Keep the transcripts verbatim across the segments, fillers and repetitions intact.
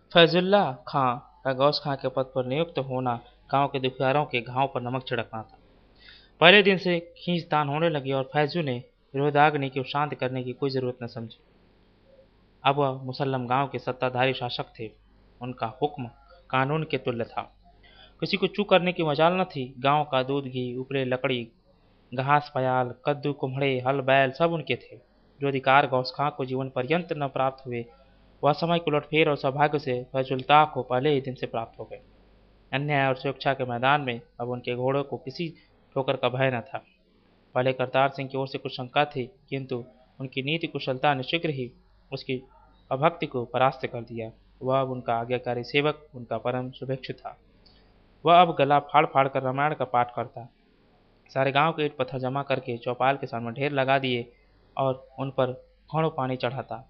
फैजुल्ला खां का गौस खां के पद पर नियुक्त होना गांव के दुखियारों के घाव पर नमक छिड़कना था। पहले दिन से खींचतान होने लगी और फैजू ने विरोधाग्नि को शांत करने की कोई जरूरत न समझी। अब वह मुसल्लम गांव के सत्ताधारी शासक थे। उनका हुक्म कानून के तुल्य था। किसी को चूक करने की मजाल न थी। गांव का दूध घी उपले लकड़ी घास पयाल कद्दू कुम्हड़े हल बैल सब उनके थे। जो अधिकार गौस खां को जीवन पर्यंत न प्राप्त हुए वह समय की उलटफेर और सौभाग्य से फैजुल्ताह को पहले ही दिन से प्राप्त हो गए। अन्याय और सुरक्षा के मैदान में अब उनके घोड़ों को किसी ठोकर का भय न था। पहले करतार सिंह की ओर से कुछ शंका थी, किंतु उनकी नीति कुशलता ने शीघ्र ही उसकी अभक्ति को परास्त कर दिया। वह अब उनका आज्ञाकारी सेवक, उनका परम शुभेच्छु था। वह अब गला फाड़ फाड़ कर रामायण का पाठ करता, सारे गांव के ईंट पत्थर जमा करके चौपाल के सामने ढेर लगा दिए और उन पर घड़ों पानी चढ़ाता।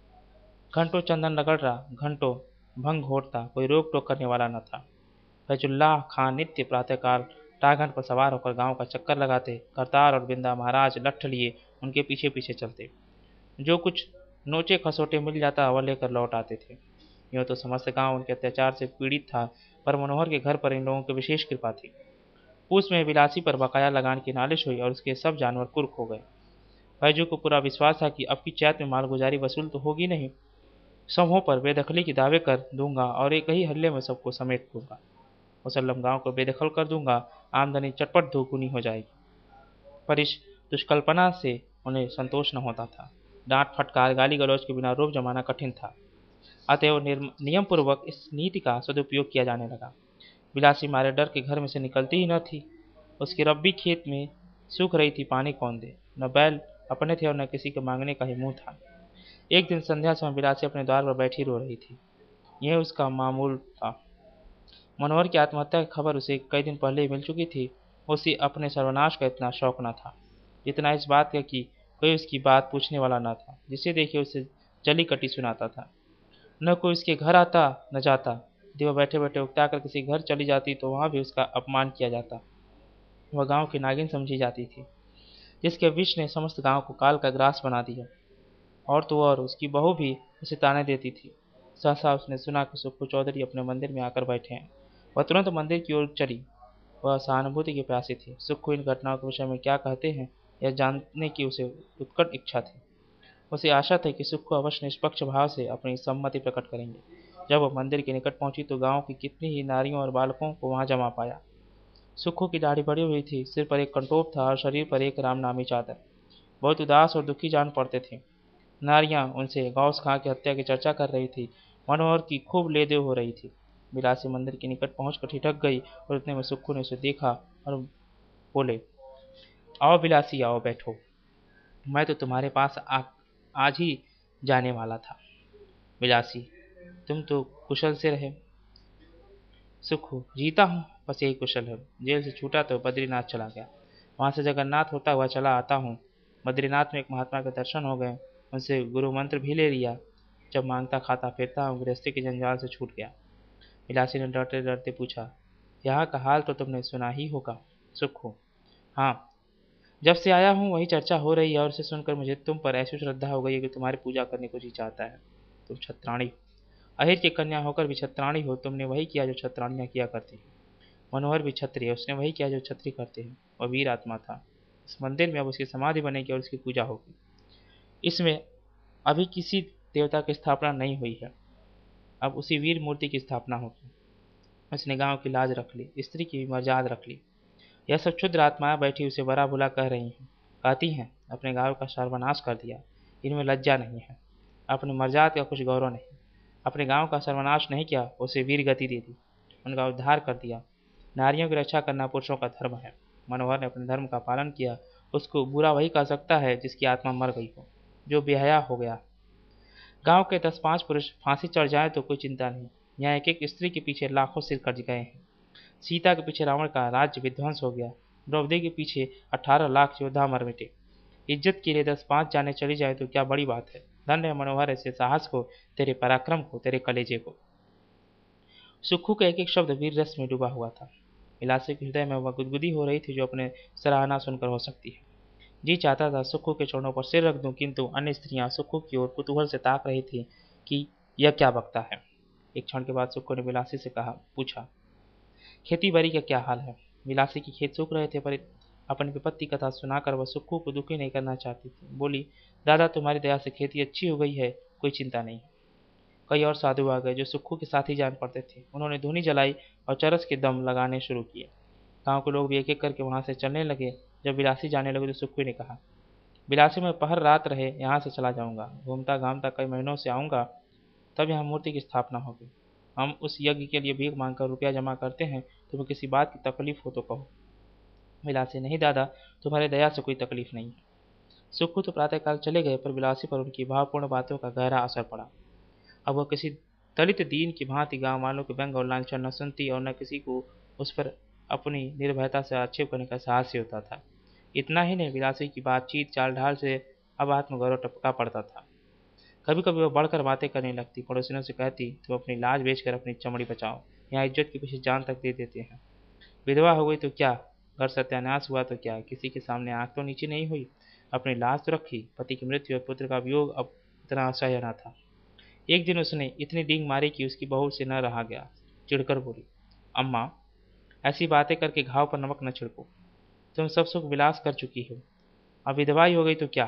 घंटों चंदन रगड़ रहा, घंटों भंग घोटता, कोई रोक टोक करने वाला न था। फैजुल्लाह खां नित्य प्रातःकाल टागन पर सवार होकर गांव का चक्कर लगाते। करतार और बिंदा महाराज लठ लिए उनके पीछे पीछे चलते। जो कुछ नोचे खसोटे मिल जाता वह लेकर लौट आते थे। यूँ तो समस्त गांव उनके अत्याचार से पीड़ित था, पर मनोहर के घर पर इन लोगों की विशेष कृपा थी। पूस में बिलासी पर बकाया लगान की नालिश हुई और उसके सब जानवर कुर्क हो गए। फैजू को पूरा विश्वास था कि अब की चैत में मालगुजारी वसूल तो होगी नहीं। समूह पर बेदखली की दावे कर दूंगा और एक ही हल्ले में सबको समेट दूंगा। मुसल्लम गांव को बेदखल कर दूंगा, आमदनी चटपट दोगुनी हो जाएगी। पर इस दुष्कल्पना से उन्हें संतोष न होता था। डांट फटकार गाली गलौज के बिना रोब जमाना कठिन था। अतएव नियम पूर्वक इस नीति का सदुपयोग किया जाने लगा। बिलासी मारे डर के घर में से निकलती ही न थी। उसकी रब्बी खेत में सूख रही थी, पानी कौन दे। न बैल अपने थे और न किसी के मांगने का ही मुंह था। एक दिन संध्या समय बिलासी अपने द्वार पर बैठी रो रही थी। यह उसका मामूल था। मनोहर की आत्महत्या की खबर उसे कई दिन पहले ही मिल चुकी थी। उसे अपने सर्वनाश का इतना शौक न था, जितना इस बात का कि कोई उसकी बात पूछने वाला न था। जिसे देखे उसे जली कटी सुनाता था। न कोई उसके घर आता न जाता। यदि वह बैठे बैठे उकता कर किसी घर चली जाती तो वहां भी उसका अपमान किया जाता। वह गांव की नागिन समझी जाती थी, जिसके विष ने समस्त गांव को काल का ग्रास बना दिया। और तो और उसकी बहू भी उसे ताने देती थी। सहसा उसने सुना कि सुक्खू चौधरी अपने मंदिर में आकर बैठे हैं। वह तुरंत मंदिर की ओर चली। वह सहानुभूति की प्यासी थी। सुक्खू इन घटनाओं के विषय में क्या कहते हैं यह जानने की उसे उत्कट इच्छा थी। उसे आशा थी कि सुक्खू अवश्य निष्पक्ष भाव से अपनी सम्मति प्रकट करेंगे। जब वह मंदिर के निकट पहुंची तो गांव की कितनी ही नारियों और बालकों को वहां जमा पाया। सुक्खू की दाढ़ी बढ़ी हुई थी, सिर पर एक कंटोप था और शरीर पर एक राम नामी चादर। बहुत उदास और दुखी जान पड़ते थे। नारियां उनसे गौस खां की हत्या की चर्चा कर रही थी। मनोहर की खूब लेदेव हो रही थी। बिलासी मंदिर के निकट पहुंचकर ठिठक गई और उतने में सुक्खू ने उसे देखा और बोले, आओ बिलासी आओ, बैठो। मैं तो तुम्हारे पास आ, आज ही जाने वाला था। बिलासी, तुम तो कुशल से रहे। सुक्खू, जीता हूँ, बस यही कुशल है। जेल से छूटा तो बद्रीनाथ चला गया, वहां से जगन्नाथ होता हुआ चला आता हूँ। बद्रीनाथ में एक महात्मा के दर्शन हो गए, उनसे गुरु मंत्र भी ले लिया। जब मांगता खाता फिरता हूँ, गृहस्थी के जंजाल से छूट गया। बिलासी ने डरते डरते पूछा, यहाँ का हाल तो तुमने सुना ही होगा। सुक्खू, हाँ, जब से आया हूँ वही चर्चा हो रही है और इसे सुनकर मुझे तुम पर ऐसी श्रद्धा हो गई है कि तुम्हारी पूजा करने को जी चाहता है। तुम छत्राणी हो, अहिर की कन्या होकर भी छत्राणी हो। तुमने वही किया जो छत्राणियां किया करती हैं। मनोहर भी क्षत्रिय, उसने वही किया जो क्षत्रिय करते हैं। वह वीर आत्मा था। इस मंदिर में अब उसकी समाधि बनेगी और उसकी पूजा होगी। इसमें अभी किसी देवता की स्थापना नहीं हुई है, अब उसी वीर मूर्ति की स्थापना होगी। उसने गांव की लाज रख ली, स्त्री की भी मर्याद रख ली। यह सब क्षुद्र आत्माएं बैठी उसे बड़ा बुला कह रही हैं। कहती हैं, अपने गांव का सर्वनाश कर दिया, इनमें लज्जा नहीं है, अपनी मर्याद का कुछ गौरव नहीं। अपने गांव का सर्वनाश नहीं किया, उसे वीर गति दे दी, उनका उद्धार कर दिया। नारियों की रक्षा करना पुरुषों का धर्म है। मनोहर ने अपने धर्म का पालन किया। उसको बुरा वही कह सकता है जिसकी आत्मा मर गई हो, जो बेहया हो गया। गांव के दस पांच पुरुष फांसी चढ़ जाए तो कोई चिंता नहीं। यहाँ एक एक स्त्री के पीछे लाखों सिर कट गए हैं। सीता के पीछे रावण का राज्य विध्वंस हो गया। द्रौपदी के पीछे अठारह लाख योद्धा मर मिटे। इज्जत के लिए दस पांच जाने चली जाए तो क्या बड़ी बात है। धन्य है मनोहर ऐसे साहस को, तेरे पराक्रम को, तेरे कलेजे को। सुक्खू का एक एक शब्द वीर रस में डूबा हुआ था। बिलासी के हृदय में वह गुदगुदी हो रही थी जो अपने सराहना सुनकर हो सकती है। जी चाहता था सुक्खू के चरणों पर सिर रख दूं, किंतु अन्य स्त्रियां सुक्खू की ओर कुतूहल से ताक रही थी कि यह क्या बकता है। एक क्षण के बाद सुक्खू ने बिलासी से कहा पूछा, खेती बाड़ी का क्या हाल है? बिलासी की खेत सूख रहे थे, पर अपनी विपत्ति कथा सुनाकर वह सुक्खू को दुखी नहीं करना चाहती थी। बोली, दादा तुम्हारी दया से खेती अच्छी हो गई है, कोई चिंता नहीं। कई और साधु आ गए जो सुक्खू के साथ ही जान पड़ते थे। उन्होंने धूनी जलाई और चरस के दम लगाने शुरू किए। गांव के लोग भी एक एक करके वहां से चलने लगे। जब बिलासी जाने लगे तो सुक्खू ने कहा, बिलासी में पहर रात रहे यहाँ से चला जाऊंगा, घूमता घामता कई महीनों से आऊंगा, तब यहाँ मूर्ति की स्थापना होगी। हम उस यज्ञ के लिए भीख मांगकर रुपया जमा करते हैं, तुम्हें किसी बात की तकलीफ हो तो कहो। बिलासी, नहीं दादा, तुम्हारे दया से कोई तकलीफ नहीं है। सुक्खू तो प्रातःकाल चले गए, पर बिलासी पर उनकी भावपूर्ण बातों का गहरा असर पड़ा। अब वह किसी दलित दीन की भांति गांव वालों के व्यंग और लांछन न सुनती और न किसी को उस पर अपनी निर्भयता से आक्षेप करने का साहस ही होता था। इतना ही नहीं, बिलासी की बातचीत चाल ढाल से अब आत्मगौरव टपका पड़ता था। कभी कभी वह बढ़कर बातें करने लगती, पड़ोसियों से कहती, तुम अपनी लाज बेचकर अपनी चमड़ी बचाओ, यहाँ इज्जत के पीछे जान तक दे देते हैं। विधवा हो गई तो क्या, घर सत्यानाश हुआ तो क्या, किसी के सामने आंख तो नीचे नहीं हुई, अपनी लाज तो रखी। पति की मृत्यु और पुत्र का वियोग अब इतना असह्य न था। एक दिन उसने इतनी डींग मारी कि उसकी बहू से न रहा गया। चिढ़कर बोली, अम्मा, ऐसी बातें करके घाव पर नमक न छिड़को। तुम सब सुख विलास कर चुकी हो, अब विधवा ही हो गई तो क्या?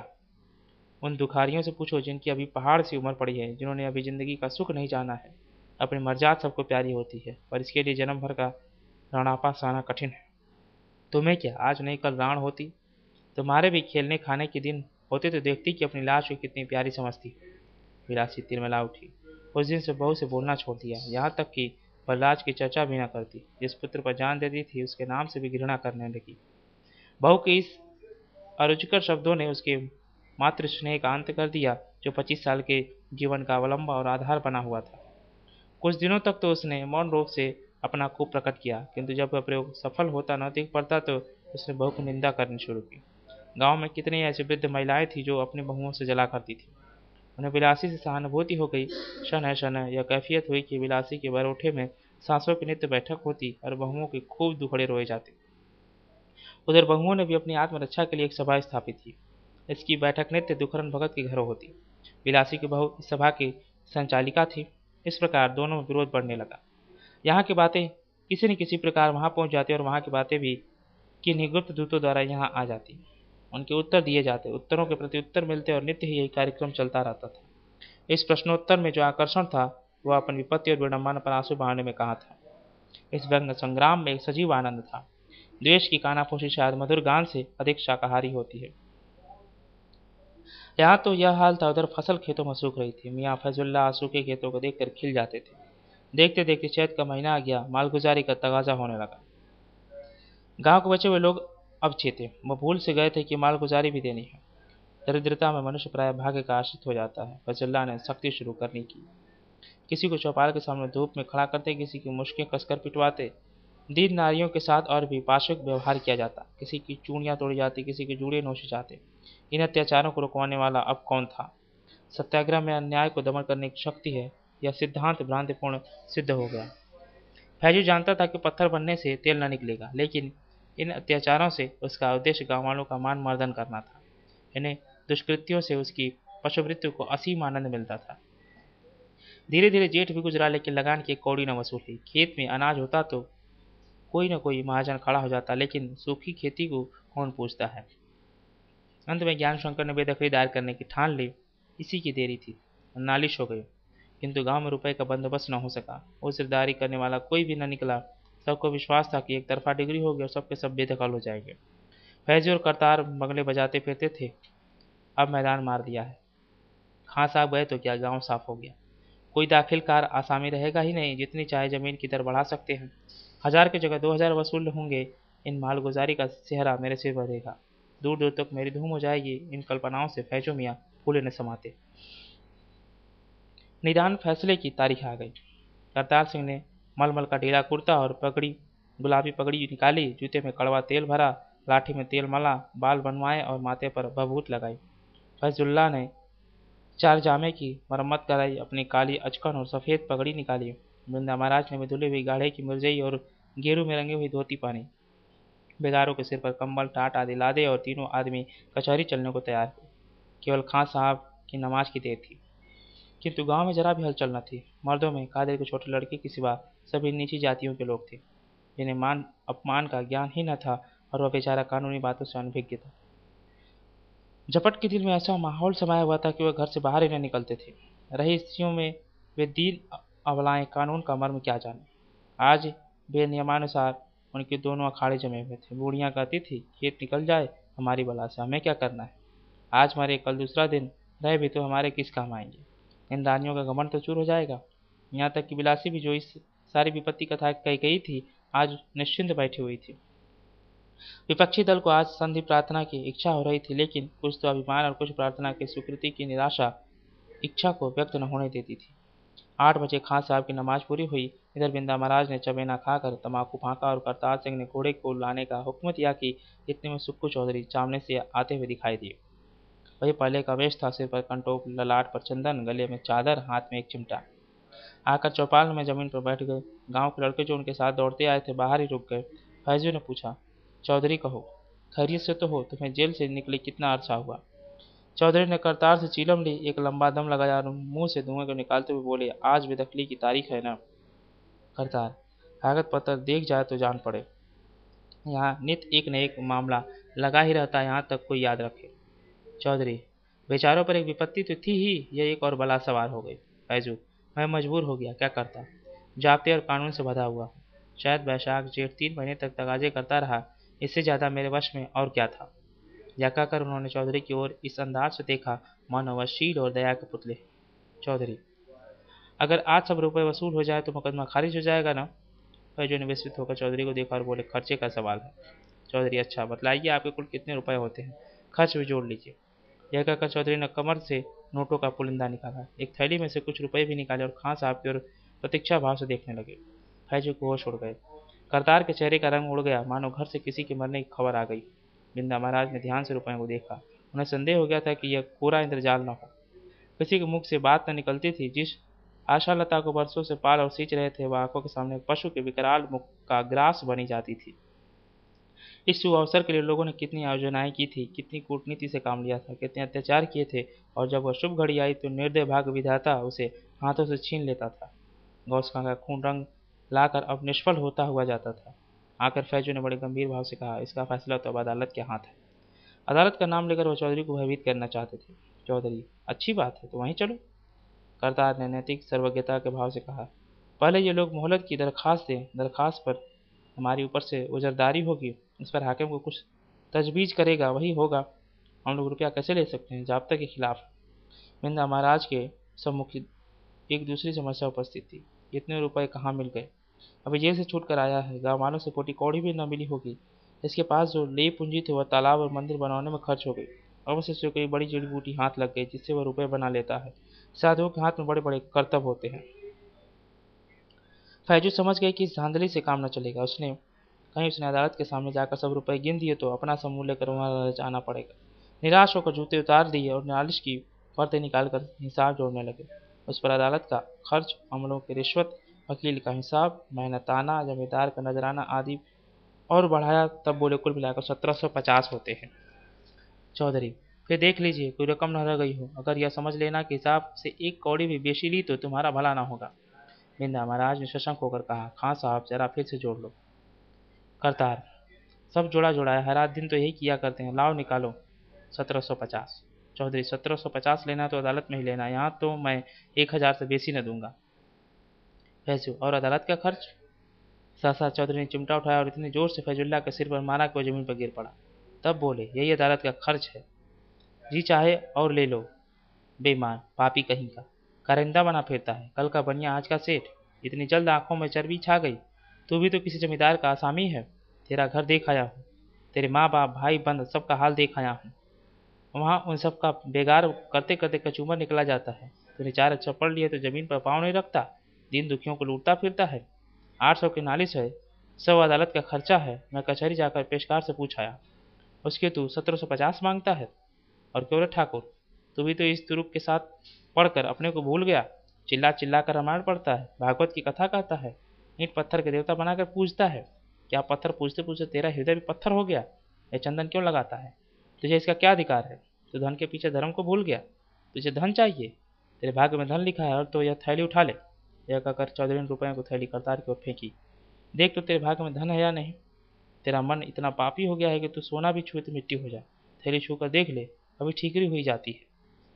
उन दुखारियों से पूछो जिनकी अभी पहाड़ सी उम्र पड़ी है, जिन्होंने अभी जिंदगी का सुख नहीं जाना है। अपनी मर्जाद सबको प्यारी होती है, पर इसके लिए जन्म भर का राणापा सहना कठिन है। तुम्हें क्या, आज नहीं कल राण होती। तुम्हारे भी खेलने खाने के दिन होते तो देखती कि अपनी लाश को कितनी प्यारी समझती। बिलासी तिलमिला उठी। उस दिन से बहू से बोलना छोड़ दिया, यहाँ तक कि बलराज की चर्चा भी न करती। जिस पुत्र पर जान देती थी उसके नाम से भी घृणा करने लगी। बहू के इस अरुचिकर शब्दों ने उसके मातृ स्नेह का अंत कर दिया, जो पच्चीस साल के जीवन का अवलंब और आधार बना हुआ था। कुछ दिनों तक तो उसने मौन रूप से अपना खूब प्रकट किया, किंतु जब वह प्रयोग सफल होता न दिख पड़ता तो उसने बहू की निंदा करनी शुरू की। गांव में कितनी ऐसी वृद्ध महिलाएं थी जो अपनी बहुओं से जला करती थी। उन्हें बिलासी से सहानुभूति हो गई। शन शन यह कैफियत हुई कि बिलासी के बरोठे में सांसों की नित्य बैठक होती और बहुओं के खूब दुखड़े रोए जाते। उधर बहुओं ने भी अपनी आत्मरक्षा के लिए एक सभा स्थापित की। इसकी बैठक नित्य दुखरन भगत के घरों होती। बिलासी की बहू इस सभा की संचालिका थी। इस प्रकार दोनों में विरोध बढ़ने लगा। यहाँ की बातें किसी न किसी प्रकार वहां पहुंच जाती और वहां की बातें भी किन्हीं गुप्त दूतों द्वारा यहाँ आ जाती। उनके उत्तर दिए जाते, उत्तरों के प्रति उत्तर मिलते और नित्य ही यही कार्यक्रम चलता रहता था। इस प्रश्नोत्तर में जो आकर्षण था वह अपन विपत्ति और विडंबना पर आंसू बहाने में कहा था। इस व्यंग संग्राम में एक सजीव आनंद था। द्वेष की कानाफूसी शायद मधुर गान से अधिक शाकाहारी होती है। यहाँ तो यह हाल था, उधर फसल खेतों में सूख रही थी। मियाँ फैजुल्लाह सूखे खेतों को देखकर खिल जाते थे। देखते देखते चैत का महीना आ गया, मालगुजारी का तगाजा होने लगा। गांव के बचे हुए लोग अब चेते, वो भूल से गए थे कि मालगुजारी भी देनी है। दरिद्रता में मनुष्य प्राय भाग्य का आश्रित हो जाता है। फैजुल्लाह ने सख्ती शुरू करनी की। किसी को चौपाल के सामने धूप में खड़ा करते, किसी की मुश्कें कसकर पिटवाते। दीन नारियों के साथ और भी पाशविक व्यवहार किया जाता। किसी की चूड़ियां तोड़ी जाती, किसी के जूड़े नोचे जाते। इन अत्याचारों को रुकवाने वाला अब कौन था? सत्याग्रह में अन्याय को दमन करने की शक्ति है, यह सिद्धांत भ्रांतिपूर्ण सिद्ध हो गया। फैजू जानता था कि पत्थर बनने से तेल न निकलेगा, लेकिन इन अत्याचारों से उसका उद्देश्य गाँव वालों का मान मर्दन करना था। इन्हें दुष्कृत्यों से उसकी पशुवृत्ति को असीम आनंद मिलता था। धीरे धीरे जेठ भी गुजरा, लेकिन लगान की कौड़ी न वसूली। खेत में अनाज होता तो कोई न कोई महाजन खड़ा हो जाता, लेकिन सूखी खेती को कौन पूछता है। अंत में ज्ञान शंकर ने बेदखली दायर करने की ठान ली। इसी की देरी थी, नालिश हो गई, किंतु गांव में रुपए का बंदोबस्त न हो सका। उस सिरदारी करने वाला कोई भी न निकला। सबको विश्वास था कि एक तरफा डिग्री होगी और सबके सब बेदखल हो जाएंगे। फैजी और करतार बंगले बजाते फिरते थे। अब मैदान मार दिया है। खां साहब गए तो क्या, गांव साफ हो गया। कोई दाखिलकार आसामी रहेगा ही नहीं। जितनी चाहे जमीन की दर बढ़ा सकते हैं। हजार की जगह दो हजार वसूल होंगे। इन मालगुजारी का सेहरा मेरे सिर बढ़ेगा। दूर दूर तक मेरी धूम हो जाएगी। इन कल्पनाओं से फैजो मियाँ फूले न समाते। निदान फैसले की तारीख आ गई। करतार सिंह ने मलमल का ढीला कुर्ता और पगड़ी, गुलाबी पगड़ी निकाली, जूते में कड़वा तेल भरा, लाठी में तेल मला, बाल बनवाए और माथे पर भभूत लगाई। फैजुल्लाह ने चार जामे की मरम्मत कराई, अपनी काली अचकन और सफ़ेद पगड़ी निकाली। वृंदा महाराज ने भी धुली हुई गाढ़े की मिर्जई और गेरू में रंगी हुई धोती पहनी। बेगारों के सिर पर कंबल टाट आदि लादे और तीनों आदमी कचहरी चलने को तैयार हुए। केवल खां साहब की नमाज की देर थी। किंतु गांव में जरा भी हलचल न थी। मर्दों में कादिर के छोटे लड़के के सिवा सभी नीची जातियों के लोग थे, जिन्हें मान अपमान का ज्ञान ही न था, और वह बेचारा कानूनी बातों से अनभिज्ञ था। झपट के दिल में ऐसा माहौल समाया हुआ था कि वह घर से बाहर ही न निकलते थे। रही स्त्रियों में वे दीन अबलाएं कानून का मर्म क्या जाने। आज बेनियमानुसार उनके दोनों अखाड़े जमे हुए थे। बूढ़ियां कहती थी, खेत निकल जाए हमारी बला से, हमें क्या करना है, आज मरे कल दूसरा दिन, रहे भी तो हमारे किस काम आएंगे। इन रानियों का घमंड तो चूर हो जाएगा। यहाँ तक कि बिलासी भी जो इस सारी विपत्ति कथा कही गई थी, आज निश्चिंत बैठी हुई थी। विपक्षी दल को आज संधि प्रार्थना की इच्छा हो रही थी, लेकिन कुछ तो अभिमान और कुछ प्रार्थना की स्वीकृति की निराशा इच्छा को व्यक्त न होने देती थी। आठ बजे खान साहब की नमाज पूरी हुई। इधर बिंदा महाराज ने चबेना खाकर तमाकू फांका और करतार सिंह ने घोड़े को लाने का हुक्म दिया कि इतने में सुक्कू चौधरी सामने से आते हुए दिखाई दिए। वही पहले का वेश था, सिर पर कंटोप, ललाट पर चंदन, गले में चादर, हाथ में एक चिमटा। आकर चौपाल में जमीन पर बैठ गए। गांव के लड़के जो उनके साथ दौड़ते आए थे बाहर ही रुक गए। फैजू ने पूछा, चौधरी कहो, खैरियत से तो हो? तुम्हें जेल से निकले कितना अरसा हुआ? चौधरी ने करतार से चीलम ली, एक लंबा दम लगाया और मुंह से धुएं को निकालते हुए बोले, आज बेदखली की तारीख है ना? करतार, कागज पत्र देख जाए तो जान पड़े। यहाँ नित एक न एक मामला लगा ही रहता है, यहाँ तक कोई याद रखे। चौधरी, बेचारों पर एक विपत्ति तो थी ही, यह एक और बला सवार हो गई। फैजू, मैं मजबूर हो गया, क्या करता, जाब्ते और कानून से बंधा हुआ हूँ। शायद बैशाख जेठ तीन महीने तक तगाजे करता रहा, इससे ज्यादा मेरे वश में और क्या था। यह कहकर उन्होंने चौधरी की ओर इस अंदाज से देखा मानो वह शील और दया के पुतले। चौधरी, अगर आज सब रुपए वसूल हो जाए तो मुकदमा खारिज हो जाएगा ना? फैजू ने विस्मित होकर चौधरी को देखा और बोले, खर्चे का सवाल है। चौधरी, अच्छा बतलाइए आपके कुल कितने रुपए होते हैं, खर्च भी जोड़ लीजिए। यह कहकर चौधरी ने कमर से नोटों का पुलिंदा निकाला, एक थैली में से कुछ रुपए भी निकाले और खां साहब की ओर प्रतीक्षा भाव से देखने लगे। फैजू को होश उड़ गए। करतार के चेहरे का रंग उड़ गया, मानो घर से किसी के मरने की खबर आ गई। बिंदा महाराज ने ध्यान से रुपयों को देखा। उन्हें संदेह हो गया था कि यह पूरा इंद्रजाल न हो। किसी के मुख से बात न निकलती थी। जिस आशालता को बरसों से पाल और सींच रहे थे, वह आंखों के सामने पशु के विकराल मुख का ग्रास बनी जाती थी। इस शुभ अवसर के लिए लोगों ने कितनी आयोजनाएं की थी, कितनी कूटनीति से काम लिया था, कितने अत्याचार किए थे, और जब वह शुभ घड़ी आई तो निर्दय भाग विधाता उसे हाथों से छीन लेता था। गौस खां का खून रंग लाकर अब निष्फल होता हुआ जाता था। आकर फैजू ने बड़े गंभीर भाव से कहा, इसका फैसला तो अब अदालत के हाथ है। अदालत का नाम लेकर वह चौधरी को भयभीत करना चाहते थे। चौधरी, अच्छी बात है तो वहीं चलो। करतार ने नैतिक सर्वज्ञता के भाव से कहा, पहले ये लोग मोहलत की दरखास्त दें, दरखास्त पर हमारी ऊपर से उजरदारी होगी, उस पर हाकिम को कुछ तजवीज़ करेगा, वही होगा। हम लोग रुपया कैसे ले सकते हैं, ज़ाब्ते के खिलाफ। बिंदा महाराज के सम्मुख एक दूसरी समस्या उपस्थित थी, इतने रुपए कहाँ मिल गए। अभी जेल से छूट कर आया है, गाँव वालों से पोटी कौड़ी भी न मिली होगी। इसके पास जो ले पूंजी थी वह तालाब और मंदिर बनवाने में खर्च हो गई। अवश्य से कोई बड़ी जड़ी बूटी हाथ लग गई जिससे वह रुपए बना लेता है। साधुओं के हाथ में बड़े बड़े करतब होते हैं। फैजू समझ गए कि इस धांधली से काम न चलेगा। उसने कहीं उसने अदालत के सामने जाकर सब रुपए गिन दिए तो अपना सब मूल्य कर वहाँ जाना पड़ेगा। निराश होकर जूते उतार दिए और नालिश की पर्दे निकालकर हिसाब जोड़ने लगे। उस पर अदालत का खर्च, अमलों की रिश्वत, वकील का हिसाब, मेहनताना, जमींदार का नजराना आदि और बढ़ाया, तब बोले कुल मिलाकर सत्रह सौ पचास होते हैं। चौधरी, फिर देख लीजिए कोई रकम न रह गई हो। अगर यह समझ लेना कि हिसाब से एक कौड़ी भी बेची ली तो तुम्हारा भला ना होगा। बिंदा महाराज ने शशंक होकर कहा, खां साहब जरा फिर से जोड़ लो। करतार, सब जोड़ा जोड़ा है, हर रात दिन तो यही किया करते हैं, लाओ निकालो। सत्रह सौ पचास। चौधरी, सत्रह सौ पचास लेना तो अदालत में ही लेना, यहाँ तो मैं एक हजार से बेसी न दूंगा। फैजू, और अदालत का खर्च? सहसा चौधरी ने चिमटा उठाया और इतनी जोर से फैजुल्ला के सिर पर मारा कि वह जमीन पर गिर पड़ा। तब बोले, यही अदालत का खर्च है, जी चाहे और ले लो। बेईमान पापी कहीं का, कारिंदा बना फिरता है, कल का बनिया आज का सेठ। इतनी जल्द आंखों में चर्बी छा गई। तू भी तो किसी जमींदार का आसामी है। तेरा घर देख आया हूँ, तेरे माँ बाप भाई बंद सबका हाल देख आया हूँ। वहाँ उन सबका बेगार करते करते कचूमर निकला जाता है। तूने चार अच्छा पढ़ लिए तो जमीन पर पाँव नहीं रखता, दीन दुखियों को लूटता फिरता है। आठ सौ की नालिश है, सब अदालत का खर्चा है। मैं कचहरी जाकर पेशकार से पूछ आया, उसके तू सत्रह सौ पचास मांगता है। और क्यों रे ठाकुर, तू भी तो इस तुरुक के साथ पढ़कर अपने को भूल गया। चिल्ला चिल्ला कर रामायण पढ़ता है, भागवत की कथा कहता है, ईंट पत्थर के देवता बनाकर पूजता है। क्या पत्थर पूजते पूजते तेरा हृदय भी पत्थर हो गया? यह चंदन क्यों लगाता है? तुझे इसका क्या अधिकार है? तू धन के पीछे धर्म को भूल गया। तुझे धन चाहिए, तेरे भाग्य में धन लिखा है और तो यह थैली उठा ले। यह कहकर चौधरी ने रुपयों को थैली करतार की ओर फेंकी। देख तो तेरे भाग्य में धन है या नहीं। तेरा मन इतना पापी हो गया है कि तू सोना भी छुए तो मिट्टी हो जाए। थैली छूकर देख ले, अभी ठीकरी हुई जाती है।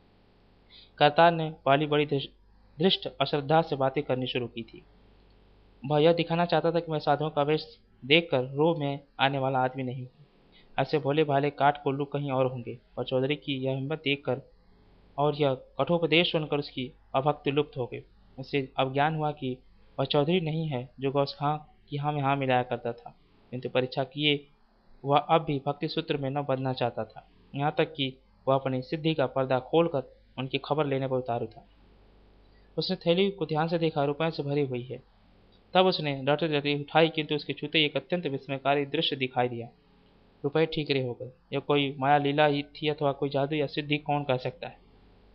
करतार ने पहली बड़ी धृष्ट अश्रद्धा से बातें करनी शुरू की थी। वह यह दिखाना चाहता था कि मैं साधुओं का वेश देखकर रोह में आने वाला आदमी नहीं हूँ। ऐसे भोले भाले काठ कोल्लू कहीं और होंगे। और चौधरी की यह हिम्मत देखकर और यह कठोपदेश सुनकर उसकी अभक्ति लुप्त हो गई। उसे अब ज्ञान हुआ कि वह चौधरी नहीं है जो गौस खां की हाँ में हाँ मिलाया करता था, किंतु परीक्षा किए वह अब भी भक्ति सूत्र में न बंधना चाहता था। यहाँ तक कि वह अपनी सिद्धि का पर्दा खोलकर उनकी खबर लेने पर उतारू था। उसने थैली को ध्यान से देखा, रुपयों से भरी हुई है। तब उसने डरते डरते उठाई, किंतु उसके छूते एक अत्यंत विस्मयकारी दृश्य दिखाई दिया। रुपये ठीकरे हो गए। यह कोई माया लीला ही थी अथवा कोई जादू या सिद्धि, कौन कह सकता है।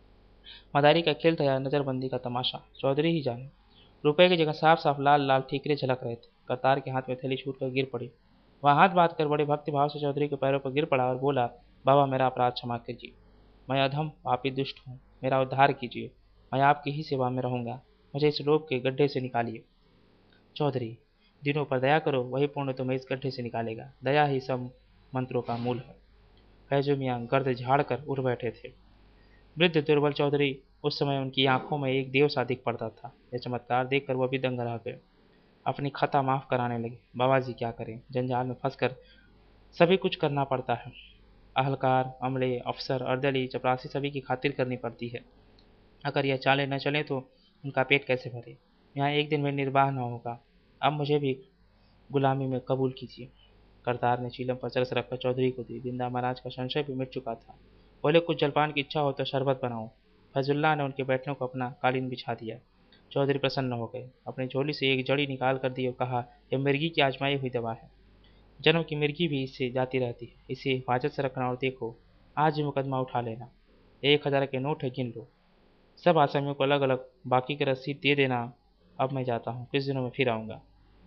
मदारी का खेल था या नजरबंदी का तमाशा, चौधरी ही जाने। रुपए की जगह साफ साफ लाल लाल ठीकरे झलक रहे थे। करतार के हाथ में थैली छूट कर गिर पड़ी। वह हाथ बांध कर बड़े भक्ति भाव से चौधरी के पैरों पर गिर पड़ा और बोला, बाबा मेरा अपराध क्षमा कीजिए। मैं अधम पापी दुष्ट हूँ, मेरा उद्धार कीजिए। मैं आपकी ही सेवा में रहूंगा। मुझे इस लोभ के गड्ढे से निकालिए। चौधरी, दिनों पर दया करो, वही पुण्य तुम्हें इस गड्ढे से निकालेगा। दया ही सब मंत्रों का मूल है। फैजू मियाँ गर्द झाड़ कर उठ बैठे थे। वृद्ध दुर्बल चौधरी उस समय उनकी आंखों में एक देव सा दिख पड़ता था। यह चमत्कार देखकर वह भी दंग रह गए। अपनी खता माफ कराने लगे। बाबा जी क्या करें, जंजाल में फंसकर सभी कुछ करना पड़ता है। अहलकार, अमले, अफसर, अर्दली, चपरासी सभी की खातिर करनी पड़ती है। अगर यह चाले न चले तो उनका पेट कैसे भरे। यहाँ एक दिन में निर्वाह न होगा। अब मुझे भी गुलामी में कबूल कीजिए। करतार ने चीलम पर चरस रखकर चौधरी को दी। बिंदा महाराज का संशय भी मिट चुका था। बोले, कुछ जलपान की इच्छा हो तो शरबत बनाओ। फैजुल्लाह ने उनके बैठने को अपना कालीन बिछा दिया। चौधरी प्रसन्न हो गए। अपनी झोली से एक जड़ी निकाल कर दी और कहा, यह मिर्गी की आजमाई हुई दवा है। जन्म की मिर्गी भी इससे जाती रहती है। इसे हिफाजत से रखना और देखो, आज ही मुकदमा उठा लेना। एक हजार के नोट है, गिन लो। सब आसामियों को अलग अलग बाकी की रसीद दे देना। अब मैं जाता हूँ, कुछ दिनों में फिर आऊँगा।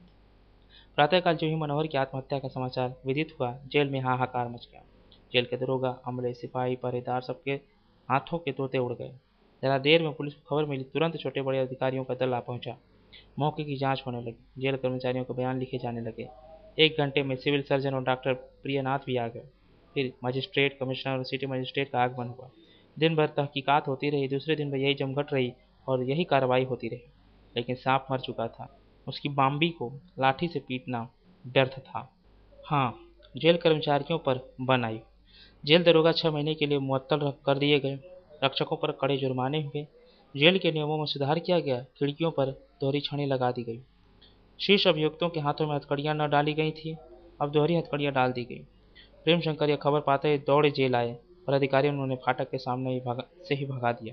प्रातःकाल जो ही मनोहर की आत्महत्या का समाचार विदित हुआ, जेल में हाहाकार मच गया। जेल के दरोगा, अमले, सिपाही, पहरेदार सबके हाथों के तोते उड़ गए। जरा देर में पुलिस को खबर मिली, तुरंत छोटे बड़े अधिकारियों का दल आ पहुंचा। मौके की जांच होने लगी। जेल कर्मचारियों को बयान लिखे जाने लगे। एक घंटे में सिविल सर्जन और डॉक्टर प्रियनाथ भी आ गए। फिर मजिस्ट्रेट, कमिश्नर और सिटी मजिस्ट्रेट का आगमन हुआ। दिन भर तहकीकात होती रही। दूसरे दिन भी यही जमघट रही और यही कार्रवाई होती रही। लेकिन सांप मर चुका था। उसकी बाम्बी को लाठी से पीटना व्यर्थ था। हाँ, जेल कर्मचारियों पर बन आई। जेल दरोगा छह महीने के लिए मुअत्तल कर दिए गए। रक्षकों पर कड़े जुर्माने हुए। जेल के नियमों में सुधार किया गया। खिड़कियों पर दोहरी छड़ी लगा दी गई। शीर्ष अभियुक्तों के हाथों में हथकड़ियां न डाली गई थी, अब दोहरी हथकड़ियां डाल दी गई। प्रेम शंकर यह खबर पाते ही दौड़े जेल आए और अधिकारियों ने उन्हें फाटक के सामने ही भगा, से ही भगा दिया।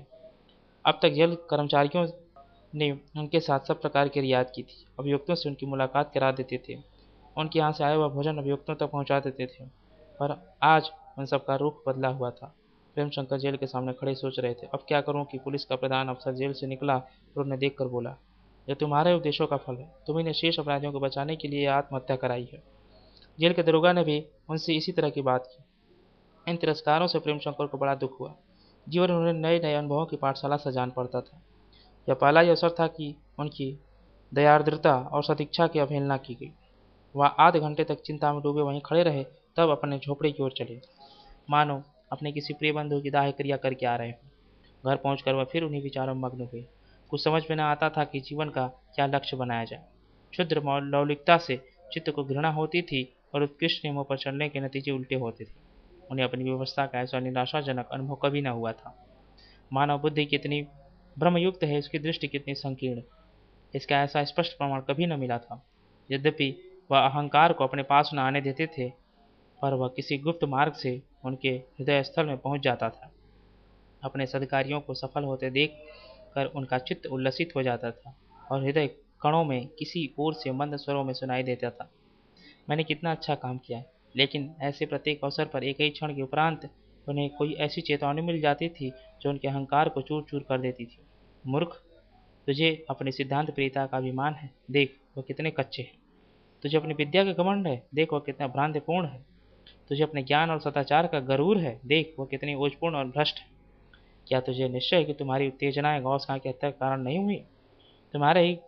अब तक जेल कर्मचारियों ने उनके साथ सब प्रकार की रियायत की थी। अभियुक्तों से उनकी मुलाकात करा देते थे। उनके यहाँ से आया हुआ भोजन अभियुक्तों तक पहुँचा देते थे। पर आज उन सबका रुख बदला हुआ था। प्रेम शंकर जेल के सामने खड़े सोच रहे थे, अब क्या करूं कि पुलिस का प्रधान अफसर जेल से निकला और उन्हें देखकर बोला, यह तुम्हारे उपदेशों का फल है। तुम्ही ने शेष अपराधियों को बचाने के लिए आत्महत्या कराई है। जेल के दरोगा ने भी उनसे इसी तरह की बात की। इन तिरस्कारों से प्रेम शंकर को बड़ा दुख हुआ। जीवन में उन्हें नए नए अनुभवों की पाठशाला से जान पड़ता था। यह पहला ही अवसर था कि उनकी दयार्द्रता और सदिच्छा की अवहेलना की गई। वह आध घंटे तक चिंता में डूबे वहीं खड़े रहे, तब अपने झोपड़े की ओर चले, मानो अपने किसी प्रिय बंधु की दाह क्रिया करके आ रहे हों। घर पहुंचकर वह फिर उन्हीं विचारों में मग्न हुए। कुछ समझ में न आता था कि जीवन का क्या लक्ष्य बनाया जाए। क्षुद्र लौलिकता से चित्त को घृणा होती थी और उत्कृष्ट नियमों पर चलने के नतीजे उल्टे होते थे। उन्हें अपनी व्यवस्था का ऐसा निराशाजनक अनुभव कभी न हुआ था। मानव बुद्धि कितनी भ्रमयुक्त है, इसकी दृष्टि कितनी संकीर्ण, इसका ऐसा स्पष्ट प्रमाण कभी न मिला था। यद्यपि वह अहंकार को अपने पास न आने देते थे, पर वह किसी गुप्त मार्ग से उनके हृदय स्थल में पहुंच जाता था। अपने सदकार्यों को सफल होते देख कर उनका चित्त उल्लसित हो जाता था और हृदय कणों में किसी ओर से मंद स्वरों में सुनाई देता था, मैंने कितना अच्छा काम किया है। लेकिन ऐसे प्रत्येक अवसर पर एक ही क्षण के उपरांत उन्हें कोई ऐसी चेतावनी मिल जाती थी जो उनके अहंकार को चूर चूर कर देती थी। मूर्ख, तुझे अपने सिद्धांत प्रियता का अभिमान है, देख वह कितने कच्चे हैं। तुझे अपनी विद्या का घमंड है, देख वह कितना भ्रांतिपूर्ण है। तुझे अपने ज्ञान और सदाचार का गरूर है, देख वह कितनी ओजपूर्ण और भ्रष्ट है। क्या तुझे निश्चय है कि तुम्हारी उत्तेजनाएं गौस खां की हत्या के कारण नहीं हुई? तुम्हारे ही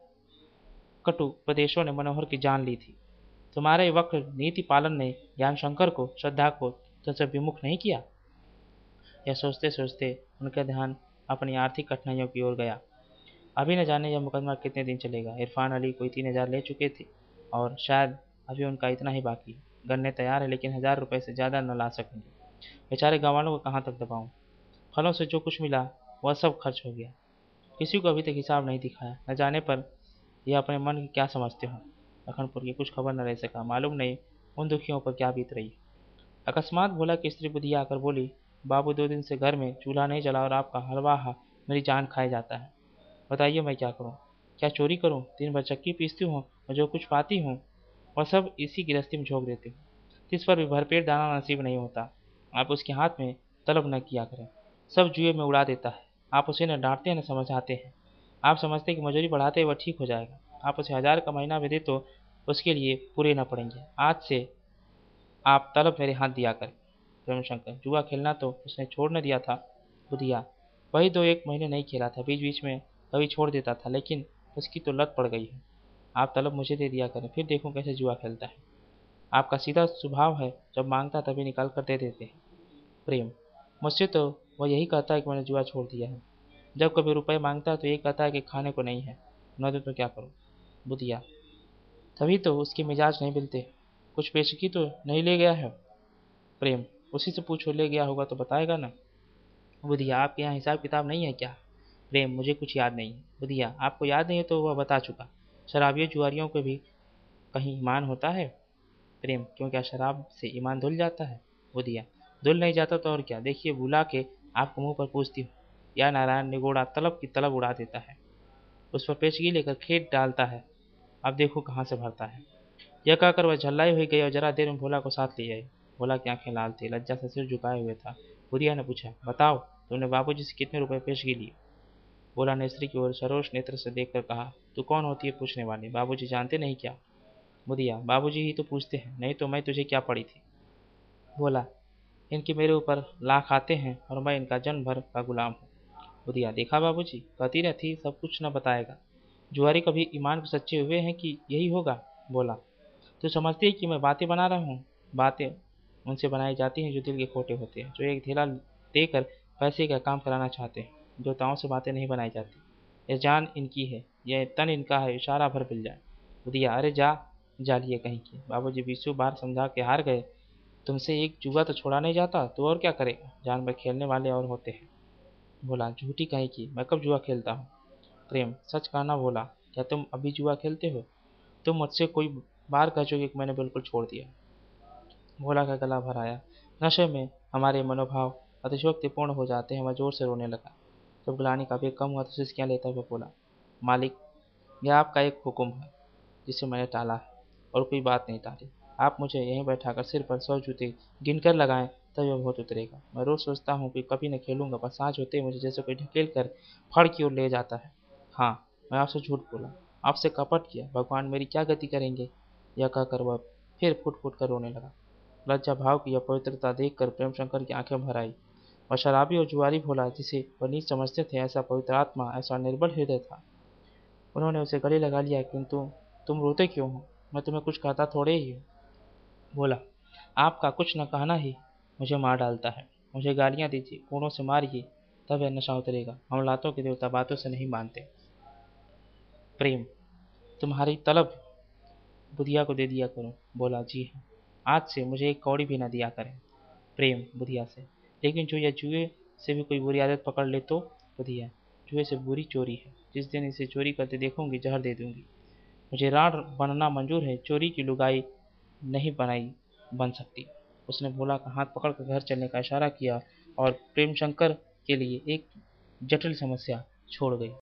कटु उपदेशों ने मनोहर की जान ली थी। तुम्हारे वक्र नीति पालन ने ज्ञान शंकर को श्रद्धा को तुझसे विमुख नहीं किया। यह सोचते सोचते उनका ध्यान अपनी आर्थिक कठिनाइयों की ओर गया। अभी न जाने यह मुकदमा कितने दिन चलेगा। इरफान अली कोई तीन हजार ले चुके थे और शायद अभी उनका इतना ही बाकी है। गन्ने तैयार है लेकिन हजार रुपए से ज़्यादा न ला सकेंगे। बेचारे गाँव वालों को कहाँ तक दबाऊं? फलों से जो कुछ मिला वह सब खर्च हो गया। किसी को अभी तक हिसाब नहीं दिखाया। न जाने पर यह अपने मन की क्या समझते हो। लखनपुर की कुछ खबर न रह सका। मालूम नहीं उन दुखियों पर क्या बीत रही। अकस्मात भोला की स्त्री बुधिया आकर बोली, बाबू दो दिन से घर में चूल्हा नहीं जला और आपका हलवा मेरी जान खाए जाता है। बताइए मैं क्या करूं? क्या चोरी करूं? दिन भर चक्की पीसती हूँ और जो कुछ पाती हूँ और सब इसी गृहस्थी में झोंक देती हूँ। जिस पर भी भरपेट दाना नसीब नहीं होता। आप उसके हाथ में तलब न किया करें। सब जुए में उड़ा देता है। आप उसे न डांटते न समझाते हैं। आप समझते कि मजूरी बढ़ाते वह ठीक हो जाएगा। आप उसे हजार का महीना भी दे तो उसके लिए पूरे न पड़ेंगे। आज से आप तलब मेरे हाथ दिया करें। प्रेमशंकर, जुआ खेलना तो उसने छोड़ न दिया था। बुधिया, वही दो एक महीने नहीं खेला था। बीच बीच में कभी छोड़ देता था लेकिन उसकी तो लत पड़ गई है। आप तलब मुझे दे दिया करें, फिर देखूं कैसे जुआ खेलता है। आपका सीधा स्वभाव है, जब मांगता तभी निकाल कर दे देते हैं। प्रेम, मुझसे तो वह यही कहता है कि मैंने जुआ छोड़ दिया है। जब कभी रुपए मांगता है तो ये कहता है कि खाने को नहीं है। न दो तो क्या करूं? बुधिया, तभी तो उसके मिजाज नहीं मिलते। कुछ पेशगी तो नहीं ले गया है? प्रेम, उसी से पूछो, ले गया होगा तो बताएगा ना। बुधिया, आपके यहाँ हिसाब किताब नहीं है क्या? प्रेम, मुझे कुछ याद नहीं है। बुधिया, आपको याद नहीं है तो वह बता चुका। शराबियों जुआरियों को भी कहीं ईमान होता है? प्रेम, क्यों, क्या शराब से ईमान धुल जाता है? बुधिया, धुल नहीं जाता तो और क्या। देखिए बुला के आपको मुंह पर पूछती हूँ। या नारायण निगोड़ा तलब की तलब उड़ा देता है। उस पर पेशगी लेकर खेत डालता है। अब देखो कहाँ से भरता है। यह कहकर वह झल्लाई हुई गई और जरा देर में भोला को साथ ले आई। भोला की आंखें लाल थी, लज्जा से सिर झुकाए हुए था। बुधिया ने पूछा, बताओ तुमने बाबूजी से कितने रुपए पेशगी लिए? भोला ने स्त्री की ओर सरोष नेत्र से देखकर कहा, तू कौन होती है पूछने वाली? बाबूजी जानते नहीं क्या? बुधिया, बाबूजी ही तो पूछते हैं, नहीं तो मैं तुझे क्या पड़ी थी? बोला, इनके मेरे ऊपर लाख आते हैं और मैं इनका जन्म भर का गुलाम हूँ। बुधिया, देखा बाबूजी, कहती रहती सब कुछ न बताएगा। जुआरी कभी ईमान पे सच्चे हुए हैं कि यही होगा? बोला, तू समझती है कि मैं बातें बना रहा हूँ? बातें उनसे बनाई जाती हैं जो दिल के खोटे होते हैं, जो एक धेला देकर पैसे का काम कराना चाहते हैं। देवताओं से बातें नहीं बनाई जाती। यह जान इनकी है, यह तन इनका है, इशारा भर मिल जाए। बुधिया, अरे जा, जालिए कहीं की। बाबूजी बीसों बार समझा के हार गए। तुमसे एक जुआ तो छोड़ा नहीं जाता, तो और क्या करेगा? जान पर खेलने वाले और होते हैं। बोला, झूठी कहीं की, मैं कब जुआ खेलता हूँ? प्रेम, सच कहना बोला, क्या तुम अभी जुआ खेलते हो? तुम मुझसे कोई बार कह चुके कि मैंने बिल्कुल छोड़ दिया। भोला का गला भर आया। नशे में हमारे मनोभाव अतिशयोक्तिपूर्ण हो जाते हैं। वह जोर से रोने लगा। जब ग्लानि का वेग कम हुआ तो सिसकियाँ लेता हुआ बोला, मालिक, यह आपका एक हुक्म है जिसे मैंने टाला है और कोई बात नहीं टाली। आप मुझे यहीं बैठाकर सिर पर सौ जूते गिनकर लगाएं तब यह बहुत उतरेगा। मैं रोज सोचता हूँ कि कभी न खेलूंगा, पर सांझ होते ही मुझे जैसे कोई ढकेल कर फड़ की ओर ले जाता है। हाँ, मैं आपसे झूठ बोला, आपसे कपट किया, भगवान मेरी क्या गति करेंगे? यह कहकर वह फिर फुट फुट कर रोने लगा। लज्जा भाव की यह पवित्रता देखकर प्रेमशंकर की आंखें भर आई। वह शराबी और जुआरी भोला, जिसे वह नीच समझते थे, ऐसा पवित्र आत्मा, ऐसा निर्बल हृदय था। उन्होंने उसे गले लगा लिया, किंतु तुम रोते क्यों हो? मैं तुम्हें कुछ कहता थोड़े ही हूँ। बोला, आपका कुछ न कहना ही मुझे मार डालता है। मुझे गालियाँ दीजिए, कोड़ों से मारिए, तब यह नशा उतरेगा। हम लातों के देवता बातों से नहीं मानते। प्रेम, तुम्हारी तलब बुधिया को दे दिया करो। बोला, जी हाँ, आज से मुझे एक कौड़ी भी न दिया करें। प्रेम बुधिया से, लेकिन जो यह जुए से भी कोई बुरी आदत पकड़ ले तो? बुधिया, जुए से बुरी चोरी है। जिस दिन इसे चोरी करते देखूंगी जहर दे दूंगी। मुझे राण बनना मंजूर है, चोरी की लुगाई नहीं बनाई बन सकती। उसने भोला का हाथ पकड़कर घर चलने का इशारा किया और प्रेमशंकर के लिए एक जटिल समस्या छोड़ गई।